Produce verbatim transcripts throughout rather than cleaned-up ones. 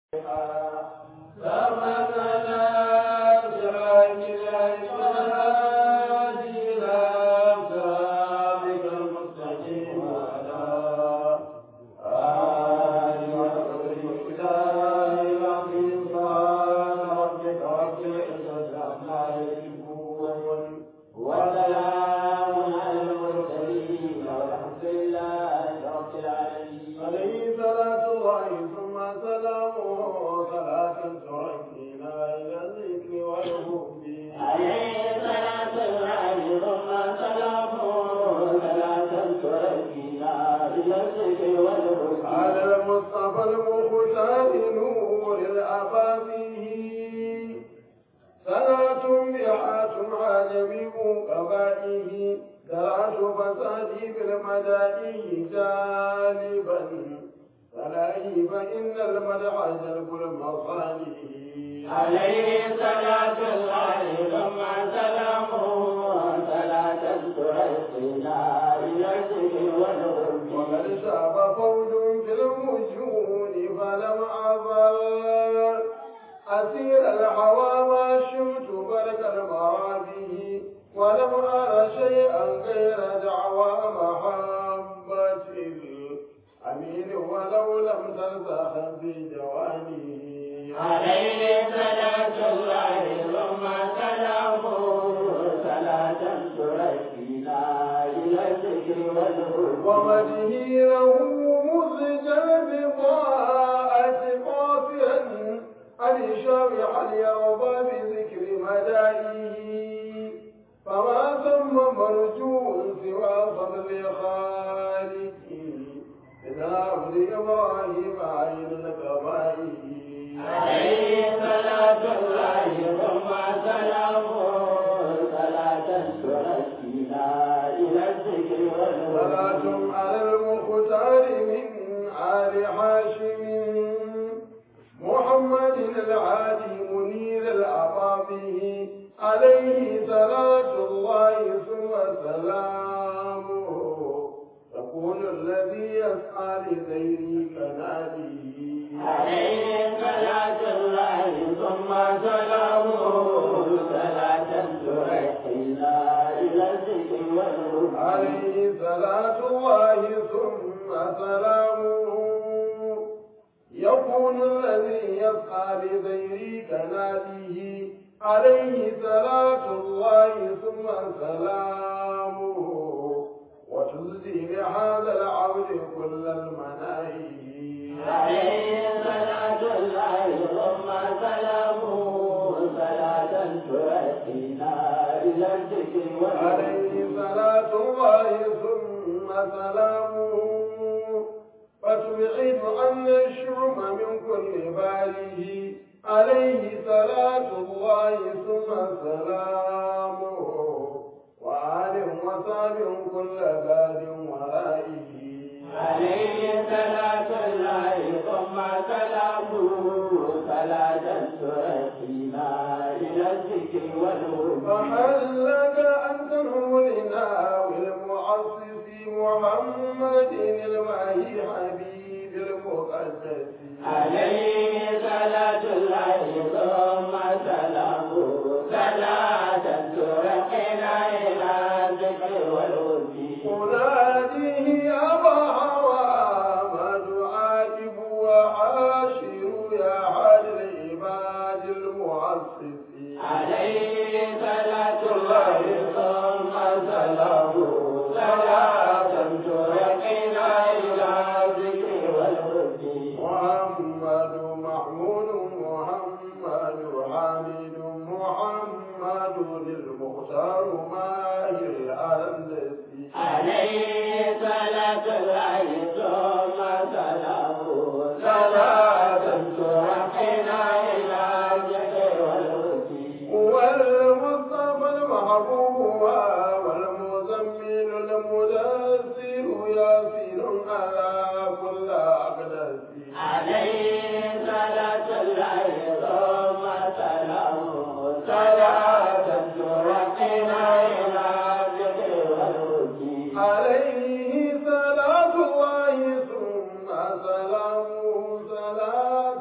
صلاة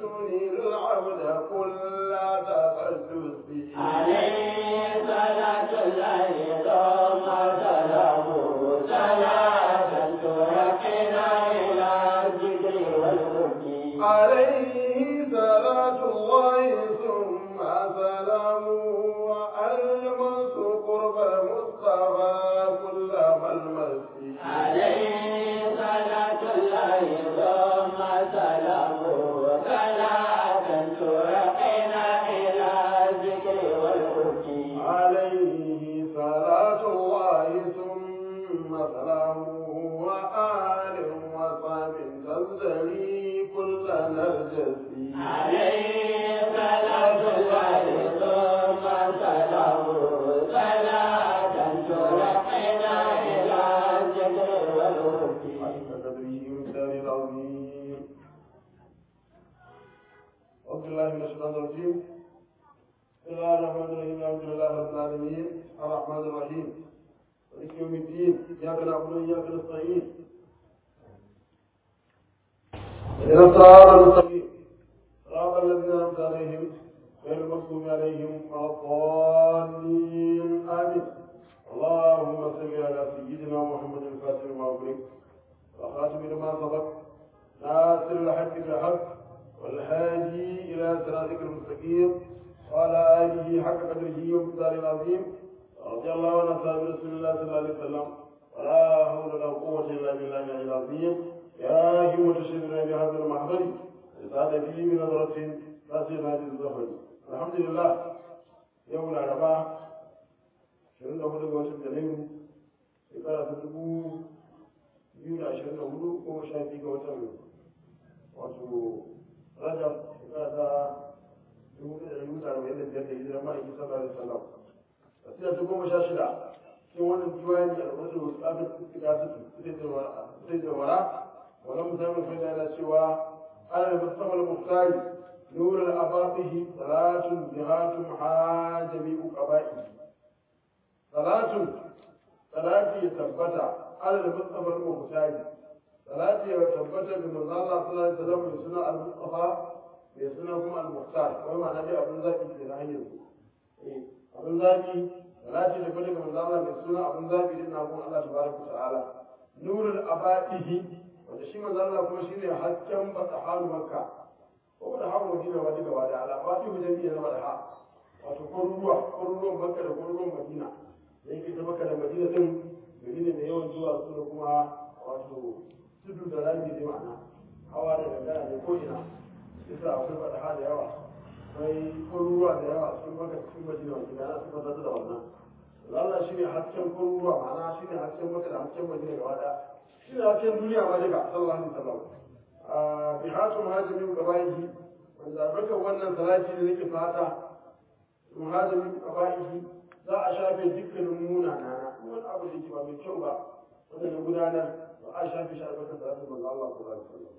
تنيل العبد كل تقدس عليه صلاة الله ثم سلامه صلاة تركنا إلى الذكر والحب عليه صلاة الله ثم سلامه وألمس قرب المصطفى كل ملمس عليه صلاة الله ثم سلامه صلاة ترقينا إلى الذكر والحب عليه صلاة الله ثم سلامه وآل وصحب تزدري كل نرجس عليه صلاة الله ثم سلامه صلاة ترقينا إلى الذكر والحب أعوذ بالله من الشيطان الرجيم بسم الله الرحمن الرحيم الحمد لله رب العالمين الرحمن الرحيم مالك يوم الدين إياك نعبد وإياك نستعين اهدنا الصراط المستقيم صراط الذين أنعمت عليهم غير المغضوب عليهم ولا الضالين آمين اللهم صل على سيدنا محمد الفاتح لما أغلق والخاتم لما سبق ناصر الحق بالحق والهادي إلى صراطك المستقيم وعلى آله حق قدره ومقداره العظيم رضي الله عن أصحاب رسول الله صلى الله عليه وسلم ولا حول ولا قوة إلا بالله العلي العظيم يا همة الشيخنا بهذا المحضر زاد فيه من نظرة تأتي هذه الزهر الحمد لله يوم الأربعاء شهر الأول وشهر جنيه شكرا تدبو biyu da ashirin da hudu ko sha biyu ga watan wato rajab shekara ta dubu ɗaya da dubu arba'in da biyar da hijiran ma'aikin sallallahu alaihi wasallam tafiya ta goma sha shida cikin wannan diwani al'ummar wasu abin suka suke sai da wara wannan musamman sai yana cewa ana da musamman muftari nurul ababihi salatun jihatun hajjami uqaba'i salatun salati ya tabbata على المصطفى المختار ثلاثة وثبت بمن الله صلى الله عليه وسلم بسنة المصطفى بسنة المختار وما نبي أبو ذاكي في الرحيم أبو ذاكي ثلاثة وثبت بمن الله بسنة أبو ذاكي لأن أبو الله تبارك وتعالى نور الأبائه وتشي من الله كما شيني حكم بطحان مكة وبطحان مدينة وديك وعلى على أبائه جميعا ودحا وتقرروا قرروا مكة وقرروا مدينة يجي تمكة مدينة gari ne mai yawan zuwa su da kuma wato tudu da rami da ma'ana hawa da gangara ne ko ina isa akwai faɗaha da yawa akwai kururuwa da yawa cikin maka cikin madina wanda gana su fata da wannan Allah shi ne hasken kururuwa ma'ana shi ne hasken maka da hasken madina gaba ɗaya shi ne hasken duniya ma duka sallallahu alaihi wasallam bi hatum hajimi qabaihi wanda baka wannan salati da nake fata muhajimi qabaihi za a shafe dukkanin munana wani abu da yake ba mai kyau ba wanda na gudanar ba a shafi shi albarkar da rasu manzo Allah sallallahu alaihi wasallam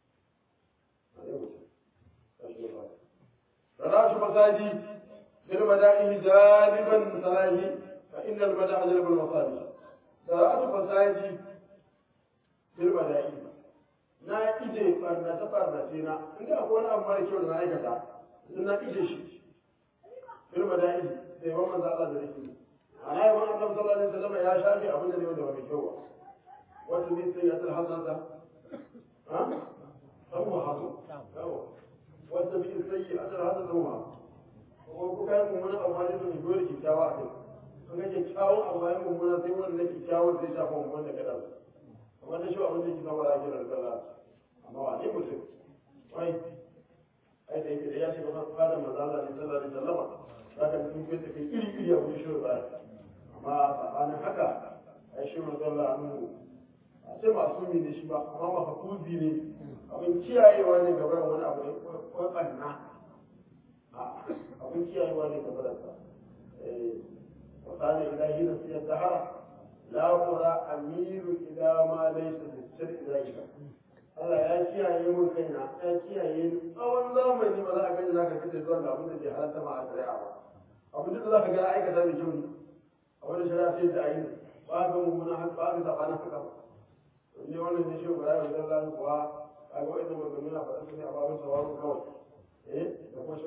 salatu masadi bil mada'ihi jaliban salahi fa inna al mada'a jalbul masadi salatu masadi bil mada'ihi na ije barna ta barna ce na inda akwai wani abu mara kyau da na aikata sun na ije shi bil mada'ihi sai wa manzo Allah da rike ana yi wani annabi sallallahu alaihi wasallam ya shafi abin da ne wanda ba mai kyau ba wata ne sai ya tsara hasanata ha abu hasu wata bi sai ya tsara hasanata mu ko ko kai mun wani abu ne da dole ki kyawa a kai kun ga kyawu abu ne mun wani sai wannan ki kyawu sai shafa mun wanda kada wanda shi abin da ki san wala kira Allah amma wa ne mutum wai ai da yake da ya shiga fada manzo Allah sallallahu alaihi wasallam zaka sun kai kai iri iri abu shi ba amma sabanin haka ai shi manzo Allah annu a ce masu ne shi ba amma mafakuzi ne abin kiyayewa ne gaba da wani abu ne ko banna a abin kiyayewa ne gaba da sa eh wa kana ilahi da siyar dahara la qura amiru ila ma laysa bisir ilaika Allah ya kiyaye mun kaina ya kiyaye tsawon zamani ba za a gani zaka kace zuwa ga abin da ke halatta ma a shari'a ba abin da zaka ga aikata mai kyau ne a wani shari'a sai da ayi ba ga mummuna haka ba ga sabana haka ba ne wannan ne shi gura da Allah kuwa kaga wannan magana na faɗa sai a babin sawaru kawai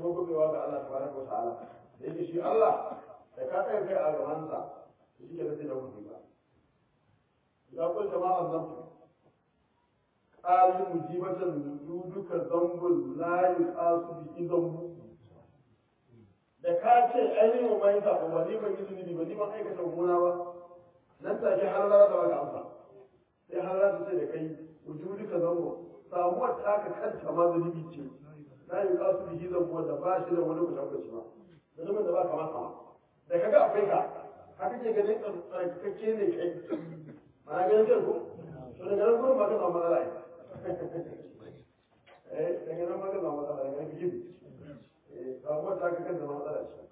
kuma gobewa ga Allah tabaraka wa ta'ala da yake shi Allah da ka kai kai a gabansa shi ke da sai da mutum ba ya kun jama'a zamtu qalu mujibatan duduka zambul la yuqasu bi zambu da ka ce ainihin mai ta ba ni ban yi zunubi ba ni ban aikata gona ba nan take har lara da baka amsa sai har lara ce da kai duduka zambu samuwar taka kanta ma zunubi ce la yuqasu bi zambu wanda ba shi da wani kusanci ba zunubin da ba ka masa da kaga akwai ka haka ke ganin tsarkakakke ne kai mana ganin kai ko to daga nan gurin ba ka samu matsala ai eh daga nan ba ka samu matsala daga nan gibi eh samuwar ta ka kanta matsala ce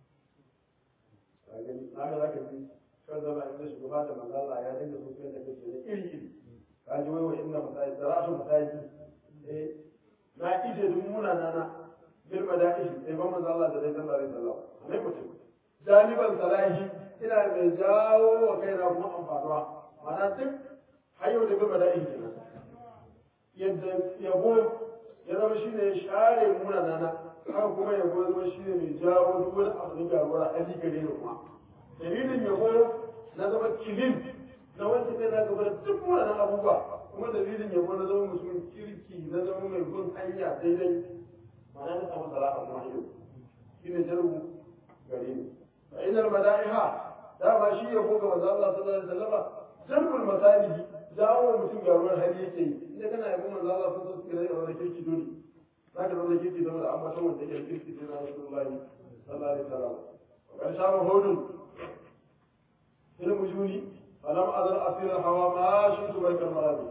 na ga za ka ji kan zama inda shugaba da manzala ya dinga sosai da kake da iri iri ka ji wai wa inna masaji da rashin masaji eh na ije duk munana na bil mada'ihi sai ba manzo Allah da dai sallallahu alaihi wasallam ne mutum jaliban salahi ina mai jawo wa kaina kuma amfanuwa mana duk hayo da bil mada'ihi kenan yadda yabo ya zama shine ya share munana na haka kuma yabo ya zama shine mai jawo duk wani abu da garuwar hali gare ni kuma dalilin yabo na zama kilin na wanda kai na gaba da duk wannan abubuwa kuma dalilin yabo na zama musulmin kirki na zama mai bin hanya daidai ma'ana na samu salaha kuma yau shi ne jarbu gare ni fa inal mada'iha dama shi ya koga manzo Allah sallallahu alaihi wasallam jarbul masalihi jawo mutum garuwar hali yake yi inda kana yabo manzo Allah sallallahu alaihi wasallam da kirki dole zaka zama kirki zama da amma wanda yake kirki sai na Rasulullahi sallallahu alaihi wasallam wa kan shaba hudun fil mujuni falam azal asir hawa ma shi tubarkal marabi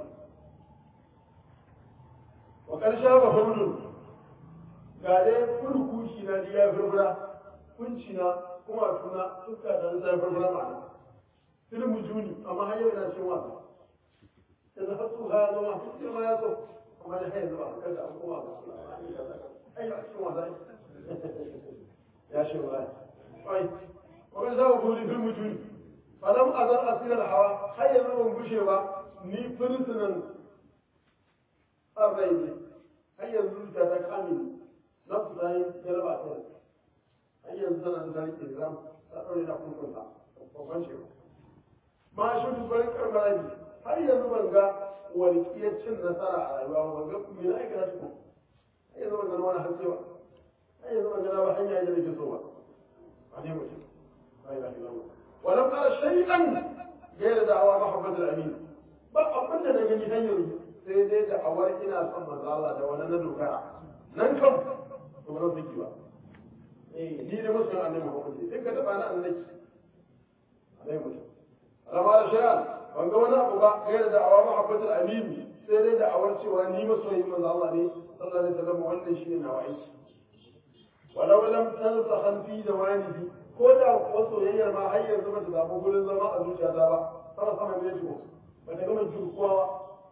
wa kan shaba hudun ga dai kurkushi na ya furfura kunci na kuma tuna suka da zai furfura ma fil mujuni amma har yau ina cin wasa da da fatu ha zama cikin ma ya zo amma da kai zuwa kada an kuma ga ai a cikin wasa ya shi wala ai wannan zawo guri fil mujuni falam azar asir al hawa har yanzu ban gushe ba ni fursunan arrai ne har yanzu ta ta kamini nafsu ta yi jaraba ta yi har yanzu tana da tarihi exam ta ɗaure na kurkunta babban shi ma shi dubarin karmarabi har yanzu ban ga walƙiyar cin nasara a rayuwa ban ga me na aikata shi har yanzu ban ga wani haske ba har yanzu ban ga ba hanya yadda nake so ba a ne mutum ba ila ila ba walam ara shay'an gaira da'awa mahabbatul amin ba abin da na gani hanyar sai dai da awar ina son manzo Allah da wani na dogara nan kan to ba zan ba eh ni da musulman annabi Muhammad sai ka taba na annabi alai mutum alama da shay'an ban ga wani abu ba gaira da'awa mahabbatul amin sai dai da awar cewa ni masoyin manzo Allah ne sallallahu alaihi wasallam wannan shine nawa aiki walau lam tansahan fi jawanihi ko da kuwa soyayyar ma har yanzu ba ta samu gurin zama a zuciyata ba sama sama ne ji ba ta gama jirkuwa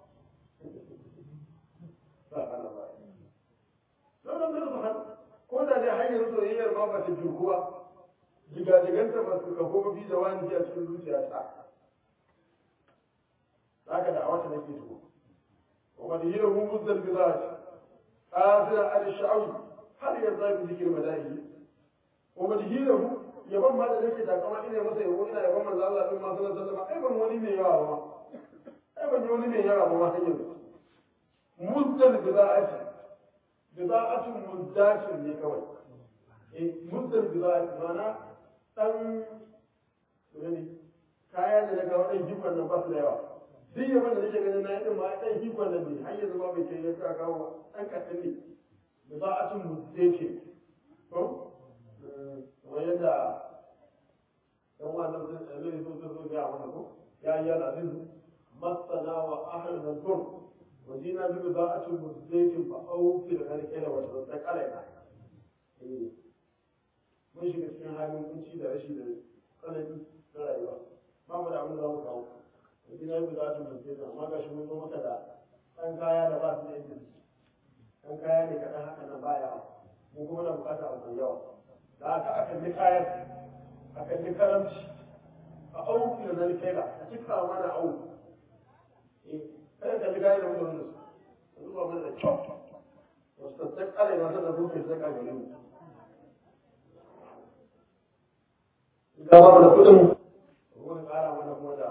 ba don nan da ko da dai har yanzu soyayyar ma ba ta jirkuwa jiga-jiganta ba su kafo ba fi jawanihi a cikin zuciyata haka da a wata nake tuko kuma da yi da mun muzdal bi zai asira al-sha'awi har yanzu bi zikir madahi kuma da yi da mu yaban ma da nake takama ina masa yabo ina yaban manzo Allah din ma sallallahu alaihi wasallam ai ban wani mai yawa ba ai ban wani mai yawa ba ma har yanzu muzdal bida'ati bida'atu muddatin ne kawai eh muzdal bida'ati mana dan ne kaya da daga wannan jikon nan ba su da yawa duk yaban da nake ganin na yi din ma dan jikon nan ne har yanzu ba bai kai ya kawo dan kadan ne bida'atu muddatin ko ويدع هو الذي تنصر به عمله يا أيها العزيز مسنا وأهلنا الضر وجينا ببضاعة مزديت فأوفي الغريق وتصدق علينا mun shiga cikin halin kunci da rashi da tsanani na rayuwa ba mu da abin da za mu kawo yanzu na yi bukatun mutum amma ga shi mun zo maka da ɗan kaya da ba su da yanzu ɗan kaya ne kaɗan haka na baya mun kuma na bukata abu yawa da aka akalli kayan akalli karamci a auki da zai kai a cika mana au eh kada kalli kayan da mutum su zuba mana da kyau wasu tattak alai masu da zuke sai ka gare mu ga ba da kudin wani ƙara mana kuma da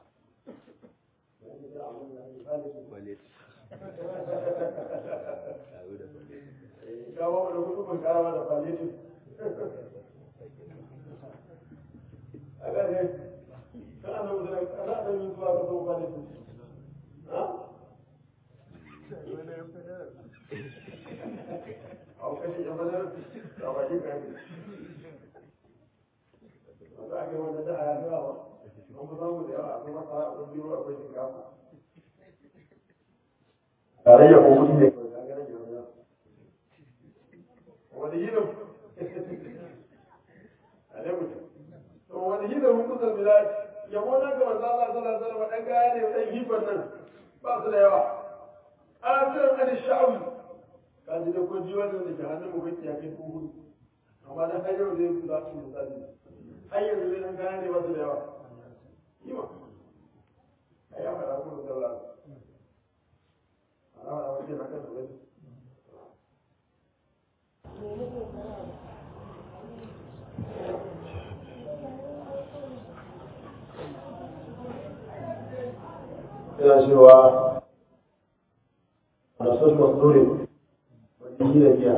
ga ba da kudin kun ƙara mana palliative a gane kan ana mutu ana da yin zuwa ga zuwa palliative ha? a kashe jamanar da bakin kare wanda ake wanda da a yawa an fi samu da yawa akwai masara akwai biro akwai shinkafa tarayya ko kudi ne kawai an gane jama'a wani yinin a ne mutum to wani yinin hukusar bilad yabo na ga manzo Allah sallallahu alaihi wasallam dan gaya ne dan hifan nan ba su da yawa asirin an sha'awi kaji da ko jiwa da ke hannun mu kake ya kai ko hudu amma dan har yau zai za su misali har yanzu ne dan gaya ne ba su da yawa yima ai ya fara kuma da Allah ana da wani haka da wani ina cewa rasul masduri wani da biya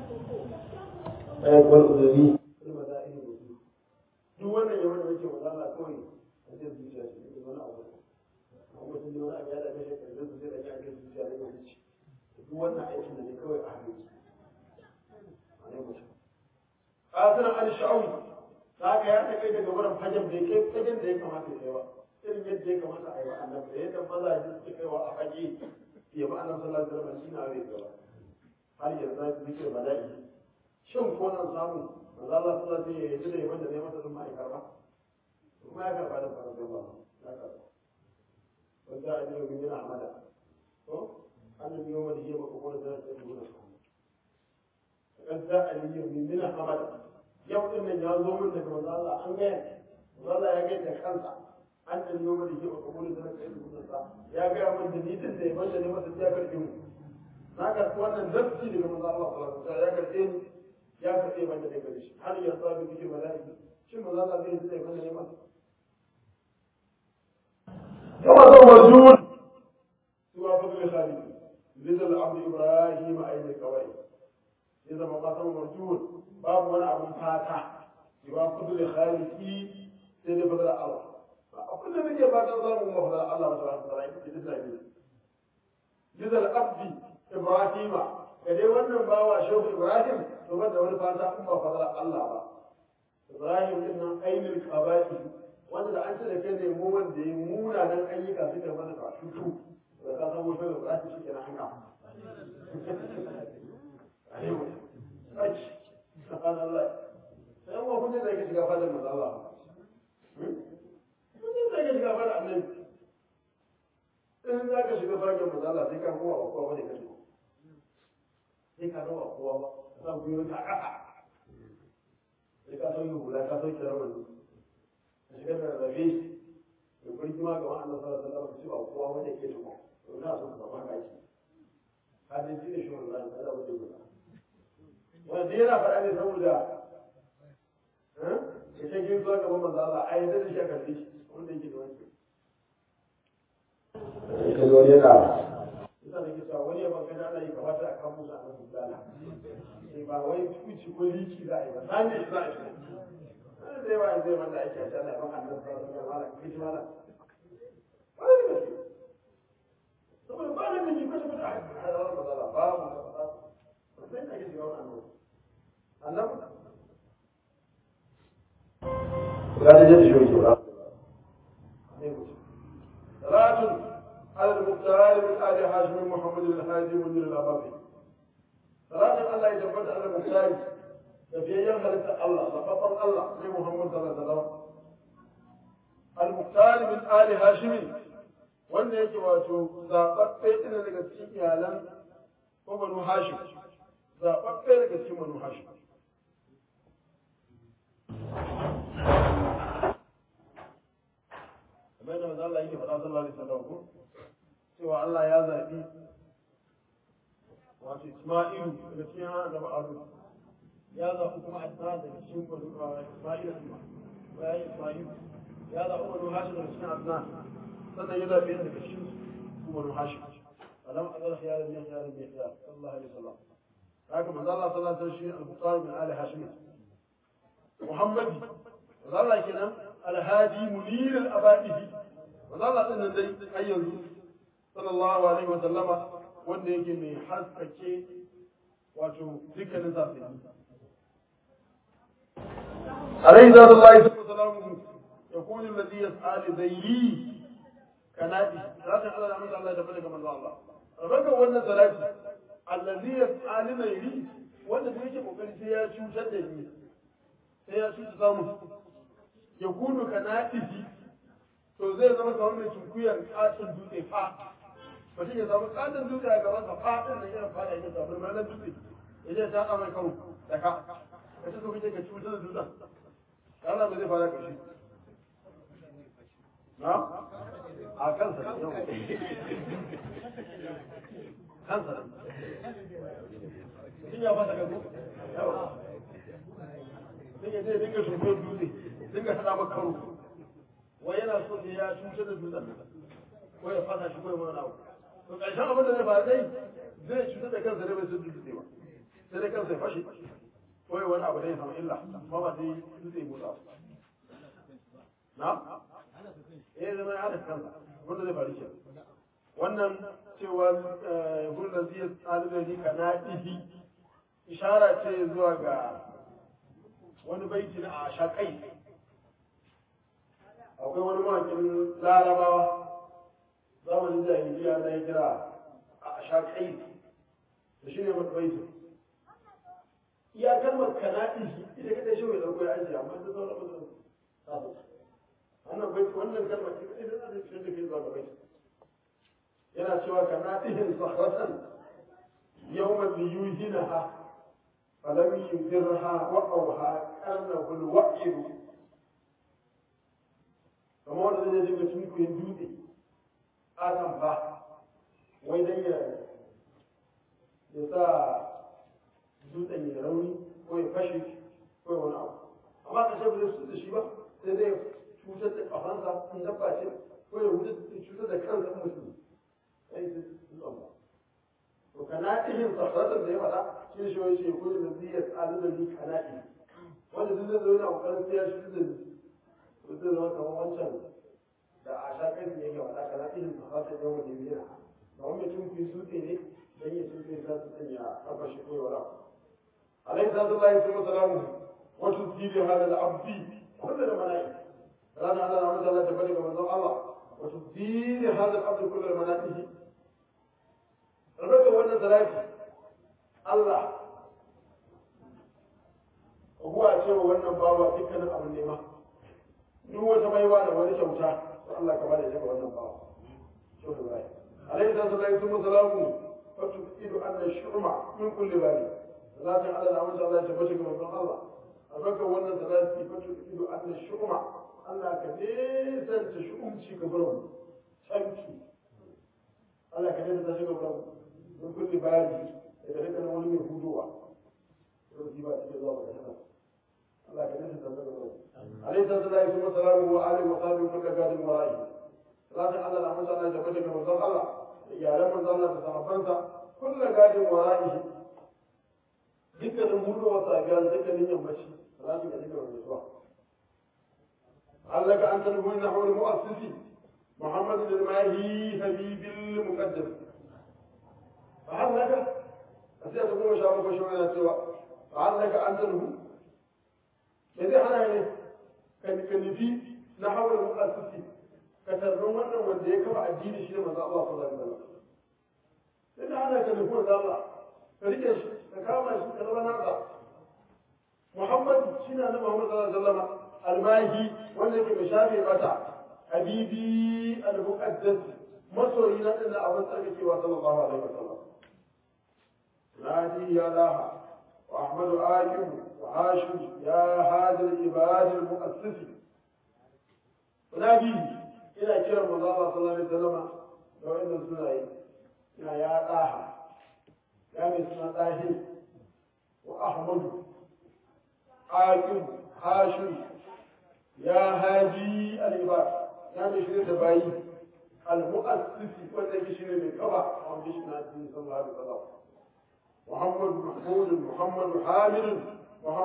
ai kwal udani kuma da ido duk wannan yawan da yake wala Allah kawai a cikin zuciya shi ne wani abu amma sun yi wani abu ya da kashe karfin su sai da ya kai zuciya da wuce duk wannan aikin da ne kawai a hannu a ne mutum asirin an sha'awi za ka ya ta kai daga wurin fagen da ya kai fagen da ya kamata ya kai ba irin yadda ya kamata a yi wa annabi da yadda mazaje suke kaiwa a fage ya ba annabi sallallahu alaihi wasallam shi na bai gaba har yanzu za su zikir bala'i shin ko nan samu manzo Allah sallallahu alaihi wasallam ya yi da wanda ne masa sun mai karba kuma ya karba da farko ba ya karba wanda a jiya bin Ahmad ko annabi yau da yake ba ko da zai yi gona kan da aliyu bin Ahmad yau din nan ya zo mun daga manzo Allah an ga manzo Allah ya ga da kansa an da yau da yake ba ko da zai yi gona ya ga mun da ni din da wanda ne masa ya karbe mu na karɓi wannan nafsi daga manzo Allah sallallahu alaihi wasallam ya karɓe ni ya karɓe banda da gare shi har ya sabu cikin mala'ika shin manzo Allah zai yi banda ne masa kama zan marjun suwa fadl khalid lidal abd ibrahim ayyul qawai ya zama kasan marjun babu wani abun fata suwa fadl khaliki sai da fadl Allah abin da nake fatan samun mafadar Allah subhanahu wa ta'ala ita ce lidal abd Ibrahima ga dai wannan bawa shehu Ibrahim to ba da wani fata in ba fadar Allah ba Ibrahim din nan ainul qaba'i wanda da an ce da kai ne mu wanda yi munanan ayyuka suka mana ka tutu da ka san wutar Ibrahim shi kenan an ka ayyuka ai subhanallah sai mu kun da yake shiga fadar manzo Allah kun da yake shiga fadar annabi in za ka shiga fadar manzo Allah sai ka kowa kowa bane ka shiga sai ka rawa kowa ba za ku yi ta ƙasa sai ka sauyi hula ka sauki rawar a shigar da rabe da kurkima ga wa'annan sallallahu alaihi wasallam cewa kowa wanda ke tuko to na so ka samu haka shi hadin shi ne shi wannan da Allah wajen guda wanda yana faɗa ne saboda eh ya ce kin zuwa gaban manzo Allah ai da shi aka shi wanda yake da wani kai wani yana ina da kisa wani ya magana ana yi kamata a kan musu a nan bulala sai ba wai kuci ko liki za a yi ba na ne za a yi wani zai ba zai wanda ake a can da ban annan sa da mala kici mala wani ne saboda ba nan da ke kwata kwata a rawar mazala ba mu da ba ba sai na gizi wani annan annan ya da jin shi ne ba salatun على المختار من آل هاشم محمد الهادي منير الأبابي صلاة الله يجبد على المختار في ينهلك الله لفضل الله في محمد صلى الله عليه وسلم المختار من آل هاشم wanda yake wato zaɓaɓɓe ina daga cikin iyalan ko banu hashim zaɓaɓɓe daga cikin banu hashim kamar yadda manzo Allah yake faɗa sallallahu alaihi wasallam ko cewa Allah ya zaɓi wato Isma'ilu daga cikin annabi Harun ya zaɓi kuma Adnan daga cikin Isma'ilu kuma bayan Isma'ilu ya zaɓi Banu Hashim daga cikin Adnan sannan ya zaɓi daga cikin su Banu Hashim alam azal khiyar min khiyar min khiyar sallallahu alaihi wasallam haka manzo Allah sallallahu alaihi wasallam shi al-Bukhari min ali Hashim Muhammadi manzo Allah kenan al-hadi munir al-abadihi manzo Allah din nan dai har yanzu sallallahu alaihi wasallama wanda yake mai haskake wato dukkanin safiya alaihi sallallahu wasallam يقول الذي يسعى لذيلي كنادي ذات الله رحمه الله تبارك من الله ربك وانا ثلاثة الذي يسعى لذيلي وانا بيجي مقالي سياشو شدني سياشو تسامو يقول كنادي to zai zama kamar mai tunkuyar katin dutse fa mutum ya samu katin dutse a gaban sa fa din da yana fada yake samu ranar dutse ya ta ka mai karo da ka kace so kake ka cutar da dutsen Allah ba zai fara kashi na a kansa ne yau kansa ne kin ya fata gabo yawa dinga je dinga tunkuyar dutse dinga hada maka karo wai yana so ne ya cutar da dutsen ko ya fasa shi ko ya wani abu to ƙarshen abin da zai faru dai zai cutar da kansa ne bai sun dutse ba sai dai kansa ya fashe ko ya wani abu da ya samu illa ma ba sai dutse ya motsa na eh zama ya hada kansa wanda zai faru ke wannan cewa gurin zai tsalibari ka na ihi ishara ce zuwa ga wani baiti na a shaƙai akwai wani mawakin larabawa zamanin jahiliya na ya kira a shaƙai da shi ne mata baitin iya kalmar kanaɗi ita kaɗai shi mai ɗauko ya ajiye amma ita sauran mutum wannan baitin wannan kalmar ita ita za ta fi da ke zuwa ga baitin yana cewa kanaɗihin sahratan yawman liyuhinaha falam yudirha wa'awha karnahu alwa'idu kamar wanda zai dinga tunkuyin dutse akan ba wai dan ya ya sa dutsen ya rauni ko ya fashe ko ya wani abu amma ka shafi zai da shi ba sai zai cutar da kafansa in dabba ce ko ya cutar da kansa in mutum sai su zuwa ba to kana'ihin sahratar da ya faɗa shi shi wai shi ya koyi da zai tsali da ni kana'i wanda duk zai zo yana kokarin sai ya shi da ni zai zama kamar wancan da a sha kai ne ga wata kana irin ba ta yau da biya ba wani mutum ku sute ne dan ya sute za su sanya kafa shi ko wala alayhi sallallahu wa sallam wa tudiri hada al-abdi kullu da malai rana Allah rahmatu Allah ta bari ga manzon Allah wa tudiri hada al-abdi kullu da malaihi rabaka wannan salati Allah huwa cewa wannan bawa dukkanin abin nema duk wata baiwa da wani kyauta to Allah ka bada daga wannan bawa to da bai alayhi sallallahu wa sallam fa tuqidu anna shu'ma min kulli bari salatin Allah da mutum Allah ya tabbata ga manzon Allah abaka wannan salati fa tuqidu anna shu'ma Allah ka nesanta shu'umci ga gurin canki Allah ka nesanta shi ga gurin min kulli bari daga dukkan wani mai hudowa to ba take zuwa ba da Allah ka nesanta ga gurin عليه الصلاة والسلام وآله وصحبه كل قادم ورائه لكن الله لما شاء الله جبتك من صلى الله يا لما صلى الله تصحبنسا كل قادم ورائه ذكر المولو وصاقال ذكر ينبشي لكن ذكر الرسوة علك أن تنهو نحو المؤسسي محمد الماهي حبيب المقدس فهل لك أسيا تقوم شابك وشوية سوا فهل لك أن تنهو إذا حنا kan nufi na hawar mu'assisi ka tarron wannan wanda ya kafa addini shi ne manzo Allah sallallahu alaihi wasallam sai da ana ka nufi manzo Allah ka rike shi ka kama shi ka zama nasa Muhammad shi ne annabi Muhammad sallallahu alaihi wasallam almahi wanda yake mai shafe mata habibi al-muqaddas masoyi na din abin tsarkakewa sallallahu alaihi wasallam nadi ya laha wa ahmadu ayyub وعاشوا يا هذا العباد المؤسس ونبي إلى كرم الله صلى الله عليه وسلم لو إن الزناي يا يا طه يعني اسمه طاهر وأحمد عاقب هاشم يا هادي العباد يعني شنو تبعي المؤسس والذي شنو من كبع ومشنا الدين صلى الله عليه وسلم محمد محمود محمد حامد محمد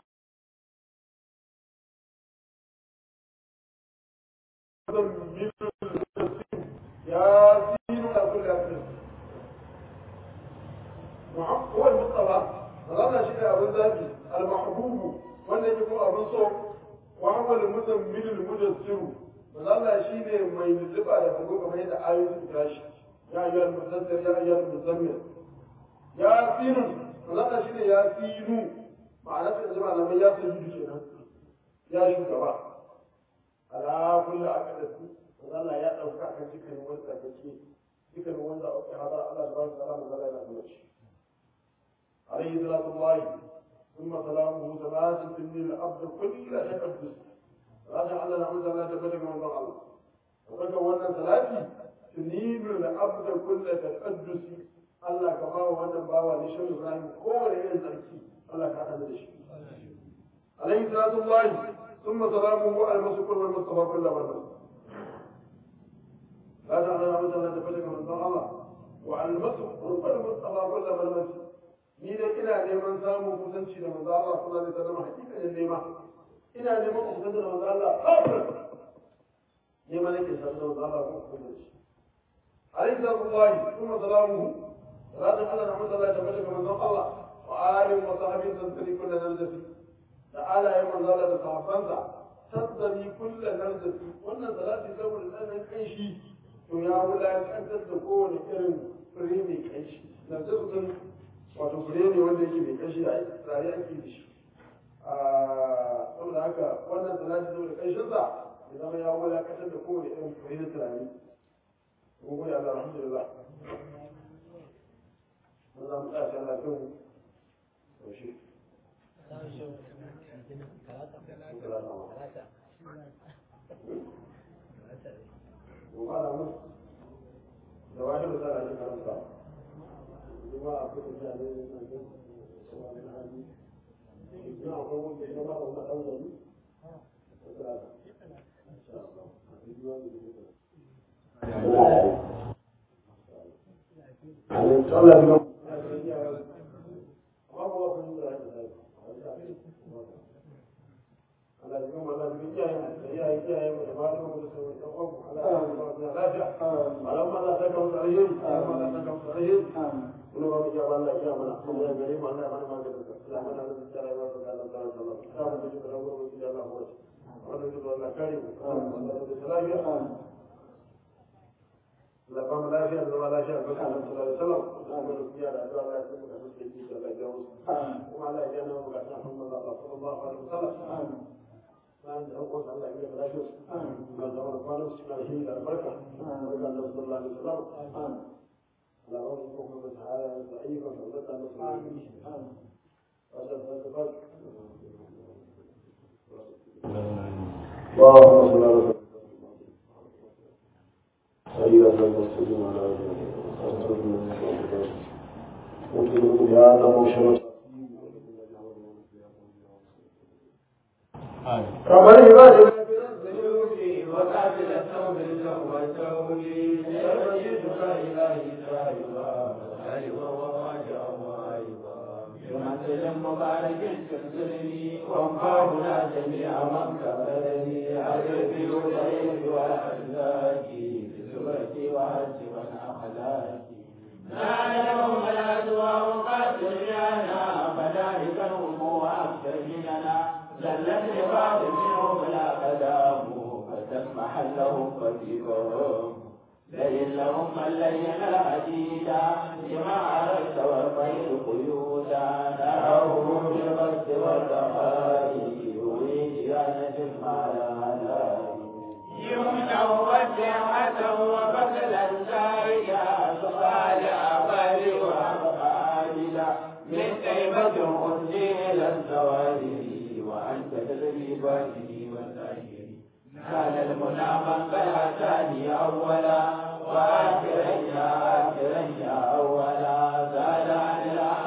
يا دين كل أبد هو المصطفى هذا شيء أبو ذاكي المحبوب والذي يكون أبو صوت وهو المزمل المدثر هذا شيء ما ينزل على فوق ما يدعى آية يا أيها المدثر يا أيها المزمل ياسين هذا شيء ياسين معناته الجماعة لما ياسين كده يا شكرا على كل عقدة هذا يا أوكا كذكر وانت كذكر ذكر وانت أوكا هذا الله سبحانه وتعالى هذا لا ينفعش عليه صلاة الله ثم سلامه ثلاث تنين الأرض كل تقدس راجع على نعمة الله تبارك وتعالى وبقى وانا ثلاثي تنين الأرض كل تقدس الله كما وانا باوا لشر إبراهيم كل ينزلكي الله كعلم لشي عليه صلاة الله ثم سلامه المسك والمصطفى كل من راجع على نعمة الله تبارك وتعالى وعلى المسك والمصطفى كل من ni dai ina neman samun kusanci da manzo Allah sallallahu alaihi wasallam hakikanin nema ina neman kusanci da manzo Allah neman nake sanin da manzo Allah ko kusanci alayhi sallallahu kuma salamuhu radin Allah na Allah da barka manzo Allah wa alihi wa sahbihi tantri kullu narzati da alaye manzo Allah da sahabbansa tattari kullu narzati wannan salati saboda dan kanshi to ya wulakantar da kowane irin fure mai kanshi narzatun wato fure ne wanda yake mai kashi a tsari ake da shi saboda haka wannan salati saboda kashinsa ya zama ya wula kasar da kowane irin fure na turare ko gode Allah alhamdulillah mun za mu tsaya sai Allah kan to shi da wani da tsara shi karanta kuma akwai mutane na jin cewa na hali ina akwai wanda ya ba da ɗan zari Allah ya kuma Allah ya kiyaye da iyaye kiyaye da malamu da sauran ɗan uwan Allah ya kuma lafiya malamu Allah ya kawo alheri malamu Allah ya kawo alheri kuma ba mu ji Allah ya mana Allah ya gare mu Allah ya mana magana Allah mana da tsara wa da Allah ta Allah ta mu ji da rawo mu ji Allah ko wannan da Allah kare mu Allah ya lafiya Allah ba mu lafiya da zama lafiya ga Allah sallallahu alaihi wasallam kuma da kiyaye da Allah ya kuma da su yi da Allah ya jawo kuma Allah ya jana mu ga Muhammad sallallahu alaihi wasallam dan da ko Allah ya bada shi ga zaman kwanan su da shi da barka barka da sallallahu alaihi wasallam la wa ko ko ta'ala da'ifa sallallahu alaihi wasallam wajib zakat اللهم صل على سيدنا المسلمين على وجود يا مشرف كمان يبقى وقابل الثوب الجو والتولي سيجدك إلهي سائبا سائبا وواجع وائبا بمنزل مبارك كالظلمي وانفعنا جميع من كبرني عرفي وضعيف وأخلاقي بزبرتي وحج والأخلاقي نعلم الأدواء قد دنيانا ملائكة هم وأمتجننا زلت لبعض منهم لا قدام فتسمح لهم فتيكهم لئن لهم من لين الحديدا لما عرفت والخير قيودا نراهم بالغد والرخاء وإجيانة المعلى يمنع والدعة وبخلا زائدا صالح أقل وأقالدا من طيبة أنزي إلى الزوال وأنت تدري باطني وظاهري كان المنى من قد أتاني أولا وآخرا يا آخرا يا أولا زاد عن الأحد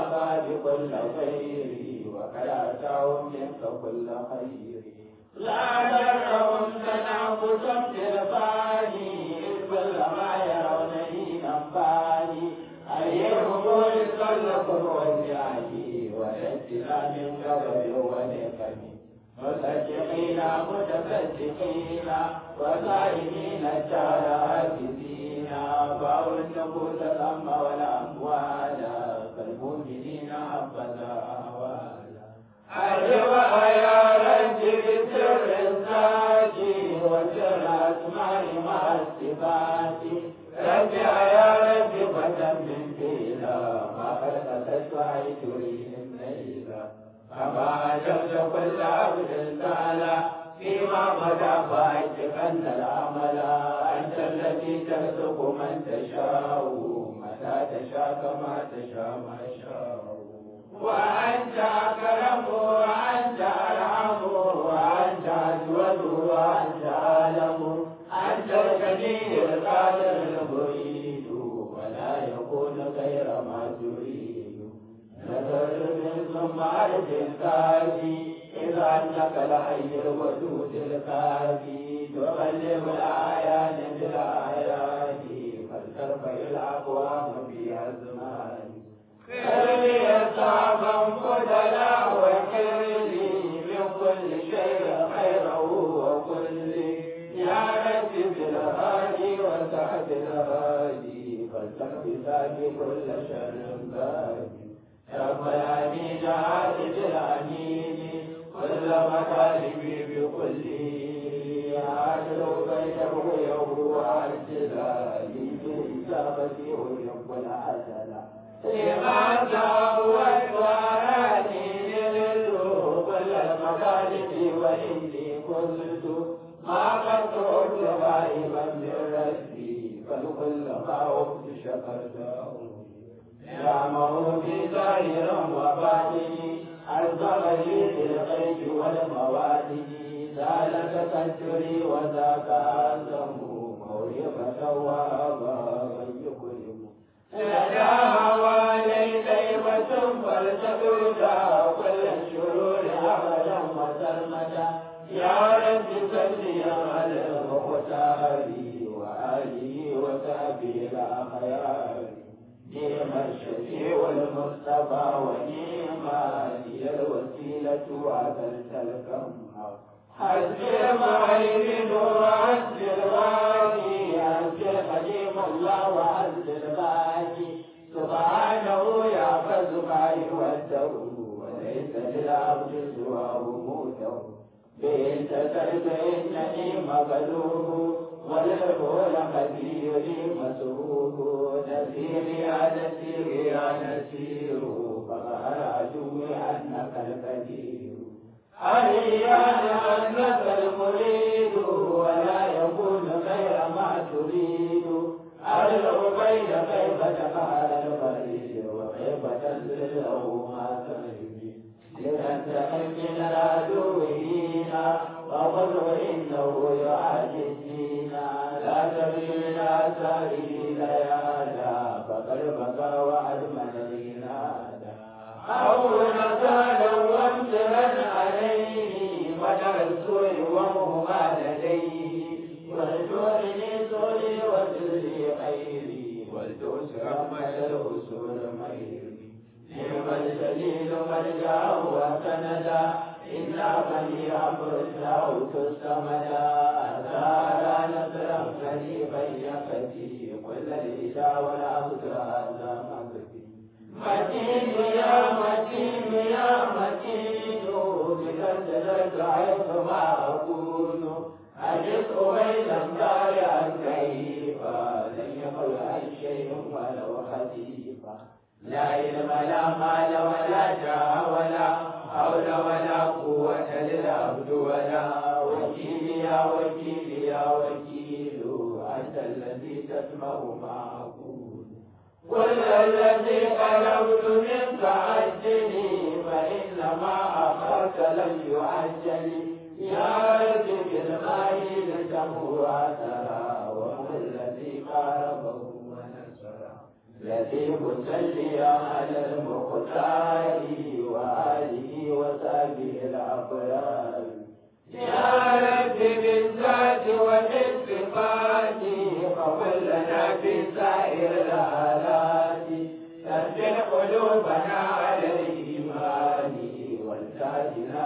كل خير لا درهم تنافس في الفاني كل ما يرونه نفاني أيهم يسلكم والجاهي والاتقى من قبل ونكم مصدقين متصدقين وصائمين الدار هاكذين باعوا النفوس الأم والأموال كالمؤمنين حبذا أهوالا أجب يا رب بسر الزاكي وسر أسماء مع الصفات رجع يا رب فتمم فينا ما خلقت وعيتريهم ليلا فما عجبت كل عبد تعالى فيما مدى فاعتقن العمل أنت الذي ترزق من تشاء متى تشاء كما تشاء ما شاء وأنت أكرم وأنت أرحم وأنت أجود وأنت أعلم أنت الغني القادر المريد ولا يكون غير ما تريد نذر ثم عرف الكافي إذا أنك الحي الودود الكافي تغلب الآيات بالآيات فلترفع الأقوام في أزمان خير صعبا فدلا وكرلي من كل شيء خيره وكل يا رب بالهادي وسعد الهادي فلتكفي بكل شر بادي رب العالمين عاتب الأمين كل مطالبي بكل عادل بيته يوم وعجلالي بإجابتي ويوم العجلة لما تعودت وأراني للو كل المطالب وإني كنت ما قد عدت غائبا من ربي فلكل ما عدت شكرته نعمه في ظاهر وباطن أرزقني بالغيب والموالد ذلك تجري وذاك أعظم موهبة وهبا يكرم لدى هوالي طيبة فلتبرد كل الشرور أبدا وسرمدا يا رب صل على المختار وآله وصحبه الأخيار نعم الشفيع المصطفى ونعم هي الوسيلة عدلت الكمال حسبي المعين وعز الغالي حسبي خليم الله وعز الغالي سبحانه يحفظ ما يوده وليس للعبد سواه موته بإن تسألت إنني مغلوب والحول خبيري مسروق نسير يا نسير يا نسير فظهر عدوي أنك الكبير أريانا أنك المريد ولا يكون غير ما تريد أرجو بين كيف تفعل الفريد وكيف تنزل له ما تريد لتنتقم من العدو هينا وخذه إنه يعاجزنا لا تبين آثاره ليالا فقد بقى وأدمن الإنادا أو نزالا وامترا عليه مدى السوء ومهما لديه والجوعني سوري وسري خيري والتسر مدى الأسور ميري نعم الجليل مرجع وسندا إنا بني عبرنا السمدا أثار نصرا خليفا يفتي كل الإشاء والعبد هذا مغفي متين يا متين يا متين بكثرة عيب ما أكون أجد أبيدا دارعا كيفا لن يقل عن شيء ولو خفيفا لا علم لا مال ولا جاه ولا حول ولا قوة للعبد ولا وكيل يا وكيل يا وكيل أنت الذي تسمع ما أقول كل الذي طلبت منك عجلي فإنما أخرت لم يعجل يا رب بالماء لتمر أثرا وهو الذي قاربه ونصرا الذي مصلي على المختار وآله وصحبه الأبرار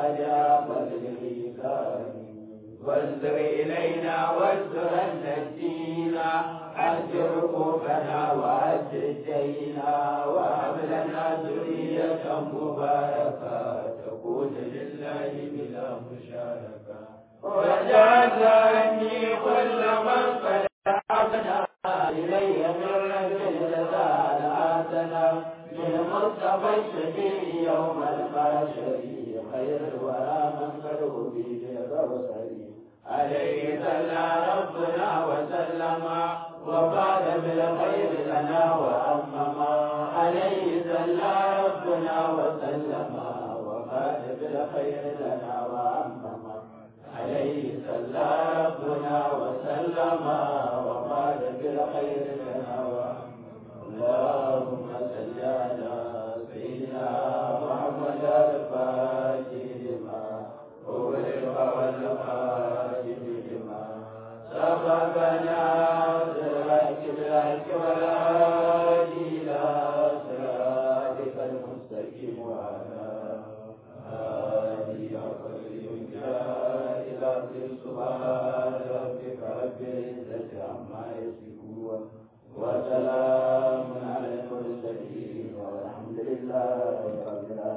أجاب الإيثار وانظر إلينا وانظر الدين أجر ركوبنا وأجر دينا وهب لنا ذرية مباركة تكون لله بلا مشاركة وجاز عني كل من قد أبنى إلي من رجل زال آتنا للمصطفى الشفيع يوم المحشر خير الورى من قد أبيد بصري عليه صلى ربنا وسلم وقال بالخير لنا وأمما عليه صلى ربنا وسلم وقال بالخير لنا وأمما عليه صلى ربنا وسلم وقال بالخير لنا وأمما اللهم صل على سيدنا محمد الفاتح لما أغلق والخاتم لما سبقنا بالحق بالحق والهادي إلى صراطك المستقيم وعلى آله وصحبه إلى سبحان ربك رب العزة عما يصفون وسلام على المرسلين والحمد لله رب العالمين.